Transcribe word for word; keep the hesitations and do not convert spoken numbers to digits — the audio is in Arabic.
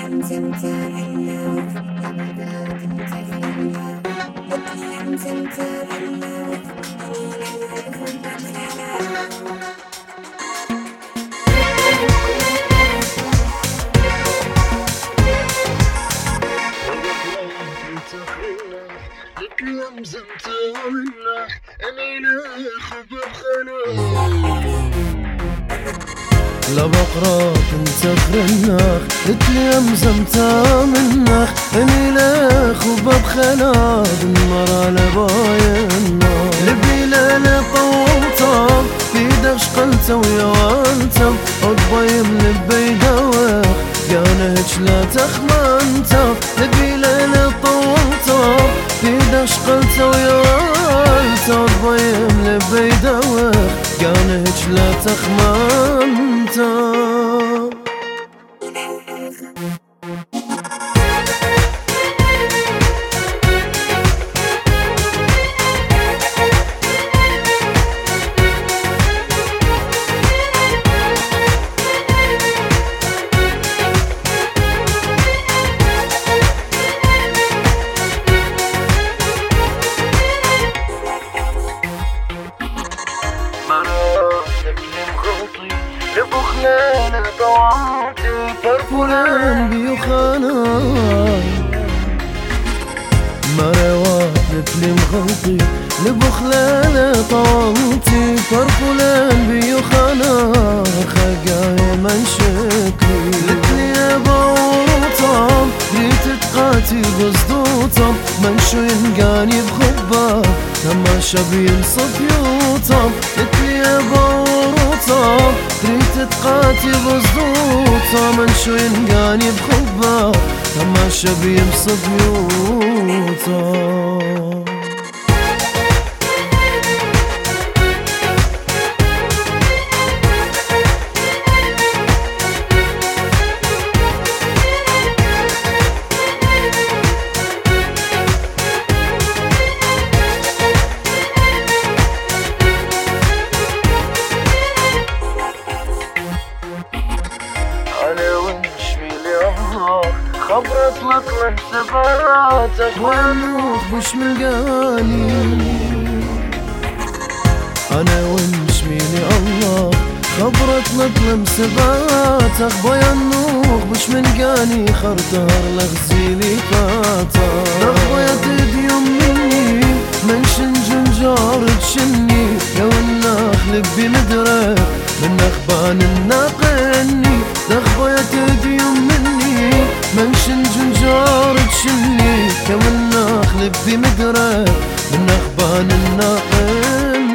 لا بقراك انت خرناخ لتلي امزمتا مناخ اني لاخ وباب خلاد النار على باينا لبيلا لطوطا في دغش قلتا ويا وانتا اضبيم لبي دواخ قانا هج لا تخمنتا لبيلا لطوطا في دغش قلتا ويا وانتا اضبيم لبي دواخ قانا هج لا تخمنتا لبخلان طوعتي فرفلان بيخاناي مروات مثلي مغلطي لبخلان طوعتي فرفلان بيخاناي خقايا من شكلي لتلي يا بوطام ريت تقاتي بصدوطام من شو ينقاني بخبار لما شبين صفيوطام لتلي يا بوطام ريت تقاتي بصدوطة من شو ينقاني بخبا لما شبي بصبيوطة خبرت لك من سفراتك ونوح بش ملقاني انا ومش ميلي الله خبرت لك من سفراتك بيا النوح بش ملقاني خرطار لغزيلي فاتا ربيا تديم مني منش الجنجار تشني لو النخلك بمدرك من اخبان الناقني دخبيا تديم مني منش الجنجار تشني كم النخل بمدرك من اخبان الناقل